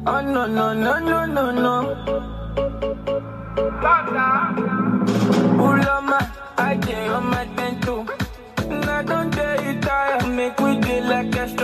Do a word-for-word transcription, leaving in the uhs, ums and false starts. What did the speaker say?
Oh no no no no no no. Ulama, I dey on my ten too. I don't tell you tired, make we dey like a